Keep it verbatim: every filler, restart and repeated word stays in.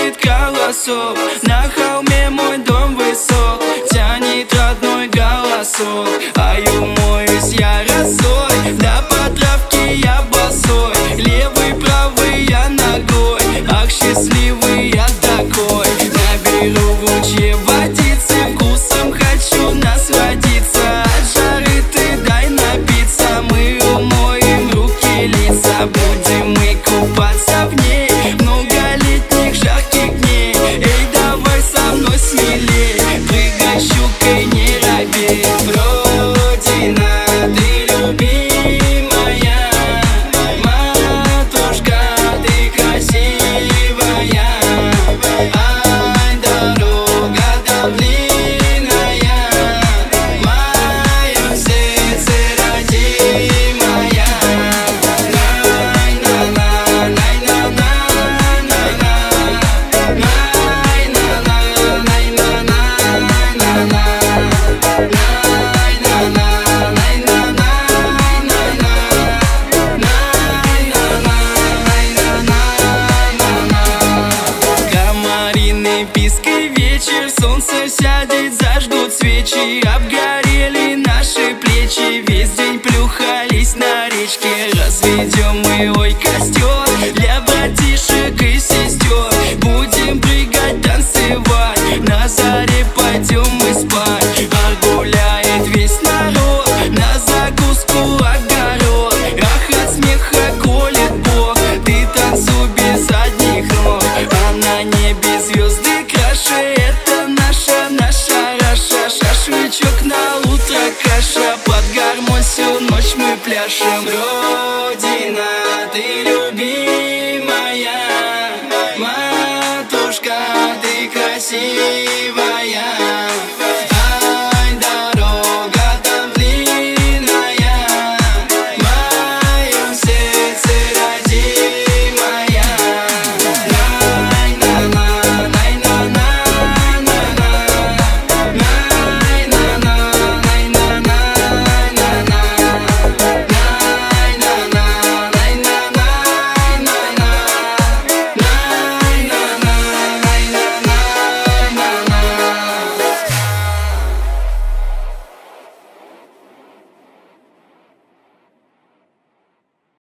звучит колосок. На холме мой дом высок, тянет родной голосок. А я умоюсь я росой, да по травке я босой. Левый, правый я ногой, ах, счастливый я такой. Наберу в луче водицы, вкусом хочу насладиться. От жары ты дай напиться, мы умоем руки, лица. Будем мы купаться в ней многолетних жарких дней. Эй, давай со мной смелей, прыгай щукой, не робей. Родина, ты любимая, матушка, ты красивая. Ай, дорога да длинная, в моем сердце родимая. Пиской вечер, солнце сядет, зажгут свечи. Обгорели наши плечи, весь день плюхались на речке. Разведем мы, ой, костер для братишек и сестер. Будем прыгать, танцевать, на заре пойдем мы спать. А гуляет весь народ, на закуску огород. Ах, от смеха колет Бог, ты танцуй без одних ног. А на небе звезды, это наша, наша раша. Шашлычок на утро, каша, под гармонь всю ночь мы пляшем. Родина, ты любимая, матушка, ты красивая.